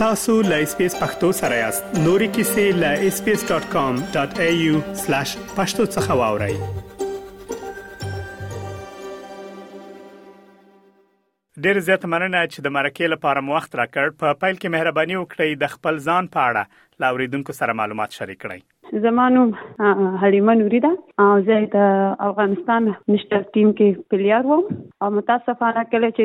tasu.lspace.pakto sare yast. Nori kisi la sbs.com.au/pakto څخه ډیر زیات مننه چې د مرکې لپاره مو وخت راکړ. په پیل کې مهرباني وکړئ د خپل ځان په اړه لا اوریدونکو سره معلومات شریک کړئ. زمانو حلیمه نوري ده او زه د افغانستان نشنل ټیم کې پلیئر وم او متاسفانه کله چې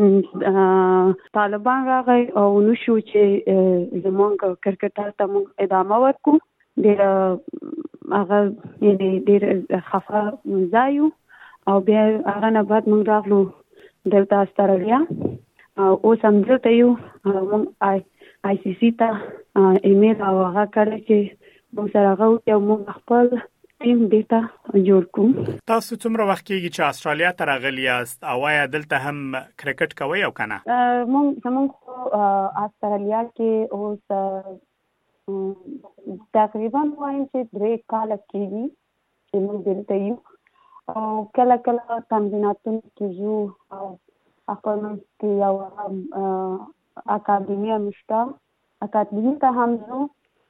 طالبان راغی او نو شو چې زمونږ کرکټ ته موږ ادامه ورکو ډیر هغه ډیر خفه ځایو او بیا هغه نه بعد موږ راغلو دلته استرالیا او سم دلته یو موږ آی سی سی ته ایمیل او هغه کړی چې موږ سره غوښتو موږ خپل ټیم ډیټا جوړ کړو. تاسو څومره وخت کېږي چې استرالیا ته راغلی یاست او آیا دلته هم کرکټ کوئ او کنه؟ موږ استرالیا کې اوس تقریبا وایم چې 3 کال کېږي چې موږ دلته یو او کله تمریناتونه کېږو او خپل کې یو اکاډمي مشته اکاډمي ته هم ځو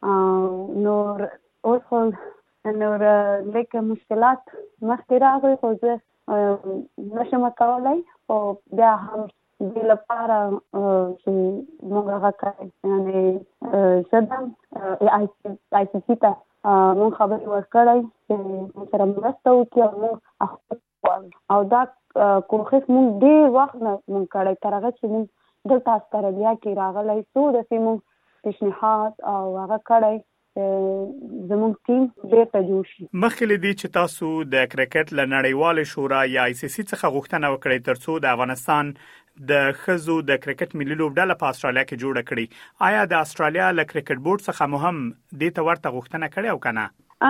نور اوس نور لیکه مشکلات مخکې راغلي خو زه نشم کولای او بیا هم د لپاره چې موږ هغه کوي یعنی صدام آی سی سی ته موږ خبرې ورکړی چې موږ سره مرسته وکړي او موږ او دا کوښښ موږ ډېر وخت نه موږ کړی تر هغه چې موږ دلته استرالیا کې راغلی څو دفعې موږ پیشنهاد او هغه کړی زموږ ټیم بیرته جوړ شي. مخکې له دې چې تاسو د کرکټ له نړیوالې شورا یا آی سی سی څخه غوښتنه وکړئ ترڅو د افغانستان د ښځو د کرکټ ملي لوبډله په استرالیا کې جوړه کړي، آیا د استرالیا له کرکټ بورډ څخه مو هم دې ته ورته غوښتنه کړې او کنه؟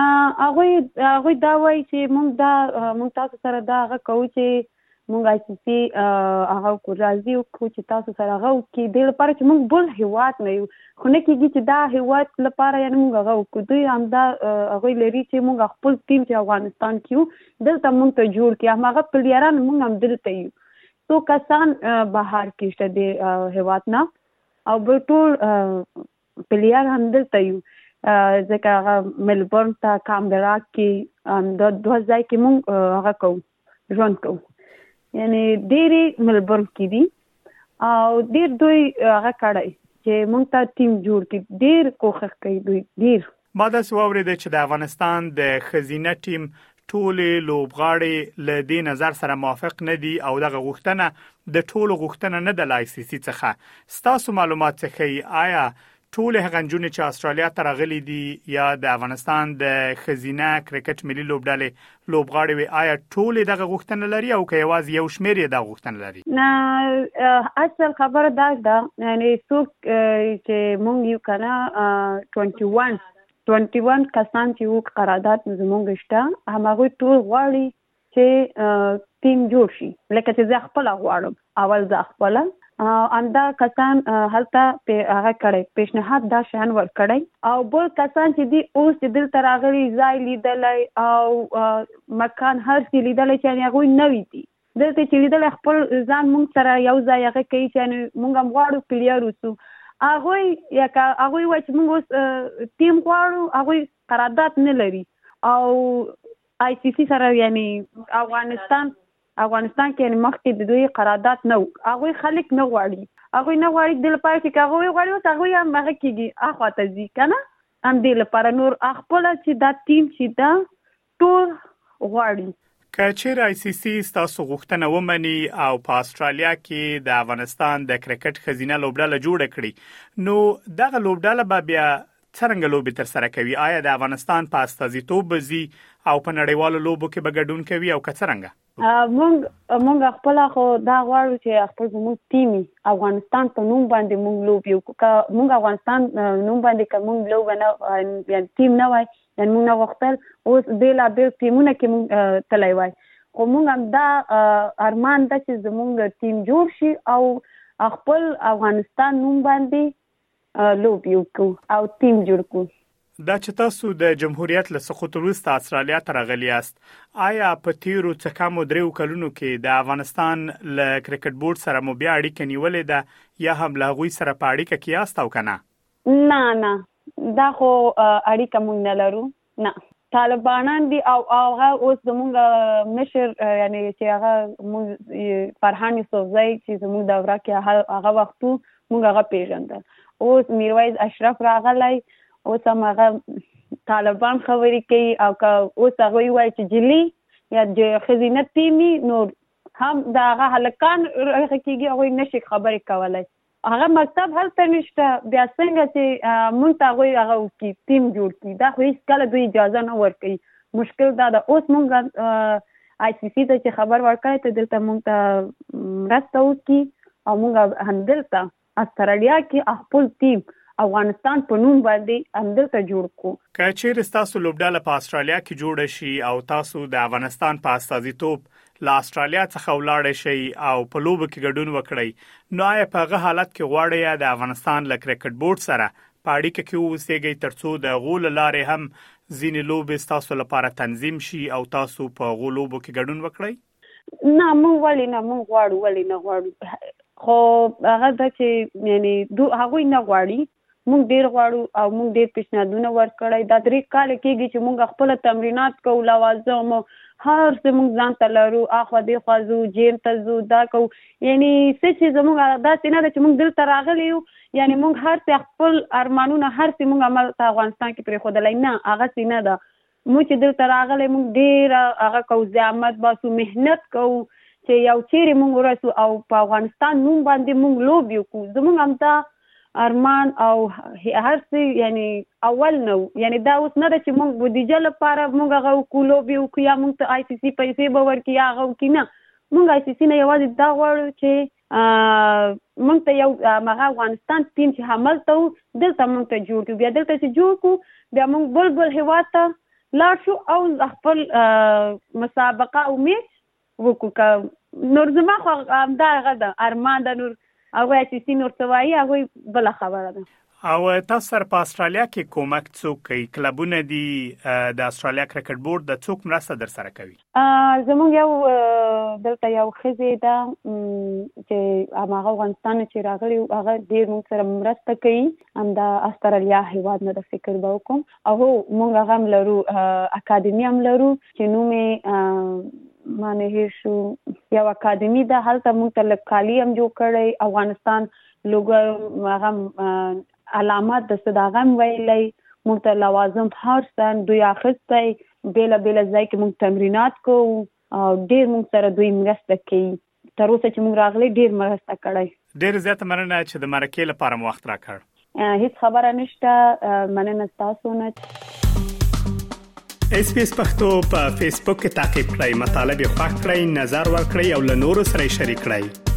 هغه دا وایي چې موږ تاسو سره دا هغه کوو چې موږ آی سی سی هغه راځي او چې تاسو سره هغه کې د لپاره چې موږ بل هیواد نه یو خو نه کېږي چې دا هیواد لپاره یعنی موږ هغه وکړو دوی هم دا هغه لري چې موږ خپل ټیم چې افغانستان کې دلته موږ ته جوړ کړي هغه پلیران موږ هم دلته یو څو کسان بهر کې شته د هیواد نه او به ټول پلیر هم دلته یو ځکه هغه ملبورن ته کامبرا کې د دوه ځای کې موږ هغه کوو ژوند کوو یعنی ډېرې ملبورن کې دي او ډېر دوی هغه کړی چې موږ ته ټیم جوړ کړي ډېر کوښښ کوي دوی ډېر. ما داسې واورېده چې د افغانستان د ښځینه ټیم ټولې لوبغاړي له دې نظر سره موافق نه دي او دغه غوښتنه د ټولو غوښتنه نه د آی سی سی څخه. ستاسو معلومات څخه آیا ټول هغه نجونې چې استرالیا ته راغلي دي یا د افغانستان د ښځینه کرکټ ملي لوبډلې لوبغاړي وي آیا ټول دغه غوښتنه لري او که یوازې یو شمېر یې دا غوښتنه لري؟ نه اصل خبره دا ده یعنی څوک چې مونږ یو کنه 21 کسان چې یو قرارداد زمونږ شته هغه ټول غواړي چې ټیم جوړ شي لکه چې زه خپل غواړم اول زه خپل اندا کسان هلته په هغه کړي پیشنهاد دا شان ور کړي او بل کسان چې دی اوس دل تر راغلي ځای لیدلای او مکان هر څه لیدلای چې هغه نوې دي دلته چې لیدل خپل ځان مونږ سره یو ځای هغه کوي چې مونږ هم غواړو پلیئر وسو هغه وایي چې مونږ اوس ټیم غواړو هغه قرارداد نه لري او آی سی سی سره یعنی افغانستان کې مخکې د دوی قرارداد نه هغه خلک نه غواړي د لپاره چې هغه غواړي او هغه هم هغه کېږي اخواته ځي کنه هم د لپاره نور خپل چې دا ټیم چې دا ټول غواړي. که چیرې آی سی سی تاسو غوښتنه ومني او په استرالیا کې د افغانستان د کرکټ ښځینه لوبډله جوړه کړي نو دغه لوبډله به بیا څنګه لوبي تر سره کوي؟ آیا د افغانستان په استازیتوب بزي او په نړیوالو لوبو کې به ګډون کوي او که څنګه؟ مونږ خپل خو دا غواړو چې خپل زموږ ټیم افغانستان په نوم باندې مونږ لوبي مونږ افغانستان نوم باندې کوم لوب نه یعنی ټیم نه وای یعنی مونږ وختل اوس بیل ټیمونه کې مونږ تلای وای خو مونږ هم دا ارمان ده چې زموږ ټیم جوړ شي او خپل افغانستان نوم باندې لوبي وکړو او ټیم جوړ کړو. دا چې تاسو د جمهوریت له سقوط وروسته استرالیا ته راغلي یاست، آیا په تیرو څه کم 3 کلونو کې د افغانستان له کرکټ بورډ سره مو بیا اړیکه نیولې ده یا هم له هغوی سره په اړیکه کې یاست او کنه؟ نه دا خو اړیکه مونږ نه لرو. نه، طالبانان دي او هغه اوس زموږ مشر یعنی چې هغه فرحان یوسفزی چې زموږ دوره کې هغه وختو مونږ هغه پیژندل. اوس میرویس اشرف راغلی، اوس هم هغه طالبان خبرې کوي او که اوس هغه وایي چې جلی یا خزینه تیمی نو هم دا هغه هلکان کېږي هغوی نشي خبرې کولی. هغه مکتب هلته نشته، بیا څنګه چې مونږ ته هغوی هغه وکړي ټیم جوړ کړي، دا خو هېڅکله دوی اجازه نه ورکوي. مشکل دا ده اوس مونږ آی سی سی ته چې خبر ورکړی ته دلته مونږ ته مرسته وکړي او مونږ همدلته استرالیا کې خپل ټیم افغانستان په نوم باندې همدلته جوړ کو. که چیرې ستاسو لوبډله په استرالیا کې جوړه شي او تاسو د افغانستان په استازیتوب له استرالیا څخه ولاړ شئ او په لوبو کې ګډون وکړئ، نو آیا په هغه حالت کې غواړئ د افغانستان له کرکټ بورډ سره په اړیکه کې اوسئ ترڅو د غول لارې هم ځینې لوبې تاسو لپاره تنظیم شي او تاسو په غول لوبو کې ګډون وکړئ؟ نه، مونږ ولې نه، مونږ غواړو خو هغه د چې یعنی هغوی نه غواړي، مونږ ډیر غواړو او مونږ ډیر پیشنهادونه ورکړی. دا 3 کال کېږي چې مونږ خپل تمرینات کوو، لوازم هر څه مونږ ځان ته لرو، اخوا دی خوا ځو، جیم ته ځو، دا کوو. یعنی څه چې زموږ داسې نه ده چې مونږ دلته راغلي یو یعنی مونږ هر څه خپل ارمانونه هر څه مونږ عمل ته افغانستان کې پرېښودلی، نه هغه څه نه ده. مونږ چې دلته راغلی مونږ ډیر هغه کوو، زحمت باسو، محنت کوو چې یو چیرې مونږ ورسو او په افغانستان نوم باندې مونږ لوبې وکړو. زمونږ همدا ارمان او هر څه یعنی اول نو یعنی دا اوس نه ده چې مونږ بودیجه لپاره مونږ هغه وکړو لوبې وکړو یا مونږ ته آی سی سی پیسې به ورکړي یا هغه وکړي. نه، مونږ آی سی سی نه یوازې دا غواړو چې مونږ ته یو هغه افغانستان ټیم چې هملته و دلته مونږ ته جوړ کړو. بیا دلته چې جوړ کړو بیا مونږ بل هېواد ته لاړ شو او خپل مسابقه او میچ وکړو. که نور زما خو همدا هغه ده ارمان ده، نور هغوی آی سی سی نور څه وایي هغوی بله خبره ده. او تاسو سره په استرالیا کې کومک څوک کوي؟ کلبونه دي د استرالیا کرکټ بورډ د څوک مرسته در سره کوي؟ زموږ یو دلته یو ښځې ده چې هماغه افغانستان چې راغلي هغه ډېر موږ سره مرسته کوي، همدا استرالیا هېواد نه د فکر به وکړم. او موږ هغه هم لرو، اکاډمي هم لرو چې نوم یې مانه هیر شو، یو اکاډمي ده، هلته موږ ته لږ کالي هم جوړ کړی، افغانستان لوګو هغه علامات د څه د هغه هم ویلی، موږ ته لوازم هر څه دوی اخیستی، بېله ځای کې موږ تمرینات کوو او ډېر موږ سره دوی مرسته کوي. تر اوسه چې موږ راغلی ډېر مرسته کړی. ډېر زیاته مننه چې د مرکې لپاره مو وخت راکړ. هیڅ خبره نشته، مننه ستاسو نه. اس پی اس پښتو په فیسبوک کې تعقیب کړئ، مطالب یې خوښ کړئ، نظر ورکړئ او له نورو سره شریک کړئ.